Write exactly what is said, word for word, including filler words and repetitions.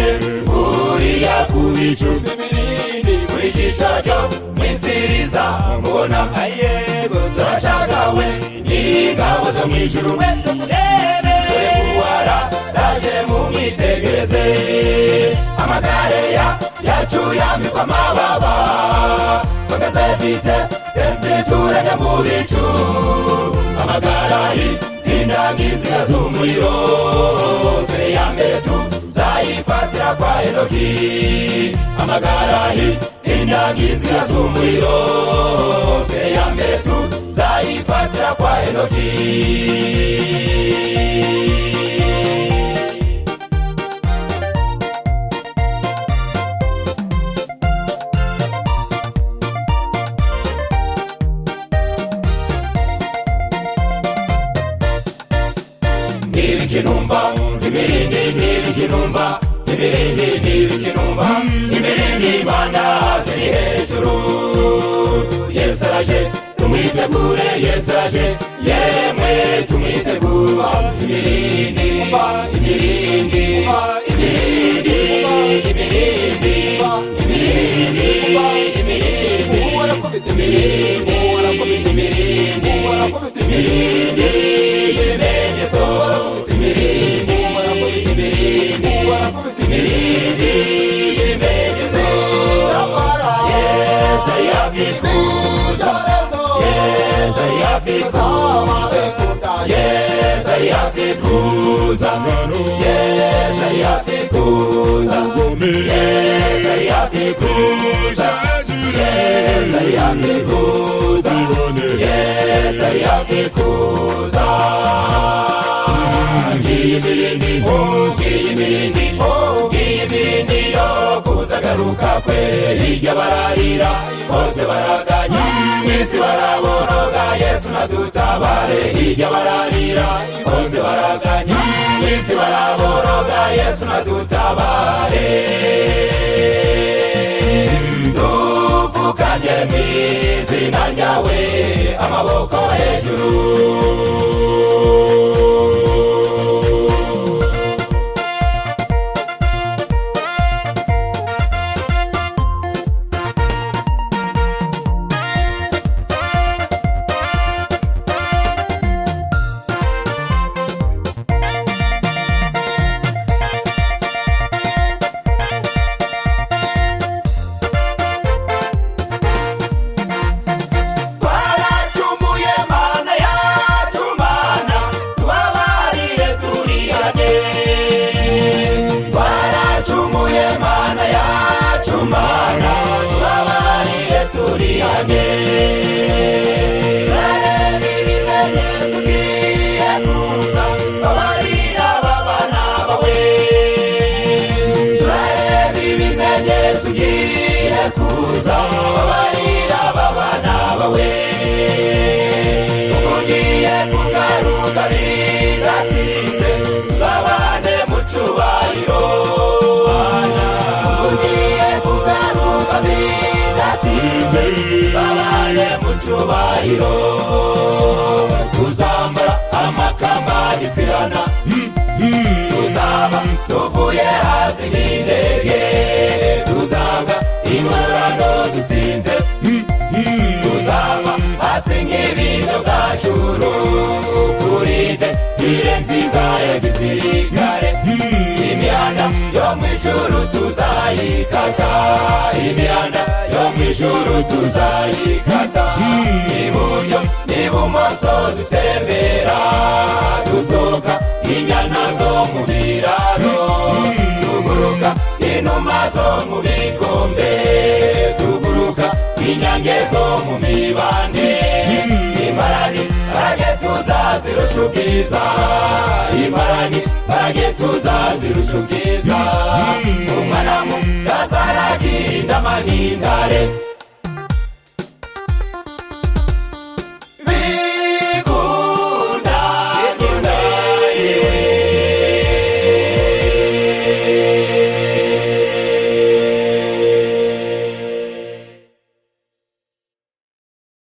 cyane uriya ku bicu imirindi mwishisha ryo mwisiriza mubona ayego turashagawe n'ingabo zo mwijuru mwese murebe dore kuwara raje mumwitegereze amagare ya yacu yambikwa amababa magaze vite tenzituranya mu bicu amagara y'indangi inzira z'umuriro fere ya mbere tuzayifatira kwa Enoki amagara y'indangi inzira z'umuriro fere ya mbere tuzayifatira kwa Enoki Nibikinumva imirindi nibikinumva imirindi nibikinumva imirindi banda ziri hejuru Yesaraje tumwitegure Yesaraje yemwe tumwitegura imirindi imirindi imirindi imirindi imirindi imirindi imirindi imirindi imirindi ibimenyetso imirindi imirindi imirindi ibimenyetso Yesu yafikuza Yesu yafikuza Yesu yafikuza Yesu yafikuza Yesu yafikuza Yesu yafikuza Yesu yafikuza Imirindi imirindi imirindi yo kuzagaruka kwe hirya bararira bose baraganya mwisi baraboroga Yesu nadutabare hirya bararira bose baraganya mwisi baraboroga Yesu nadutabare dupfukamye mw'izina ryawe amaboko hejuru kuza babarira babana bawe ugiye kugaruka bidatinze tuzabane mu cyubahiro ugiye kugaruka bidatinze tuzabane mu cyubahiro tuzambara amakamba gitwirana tuzaba tuvuye hasi n'indege tuzaba ingororano dutsinze tuzaba hasi nk'ibindo bwa juru kuride ire nziza ya gisirikare imihanda yo mw'ijuru tuzayikata imihanda yo mw'ijuru tuzayikata iburyo n'ibumoso dutembera dusohoka inyana zo mu biraro tuguruka inuma zo mu bikombe tuguruka inyange zo mu mibande imparani barage tuzazirusha ubwiza imparani barage tuzazirusha ubwiza umwana mu kazaragira indama n'intare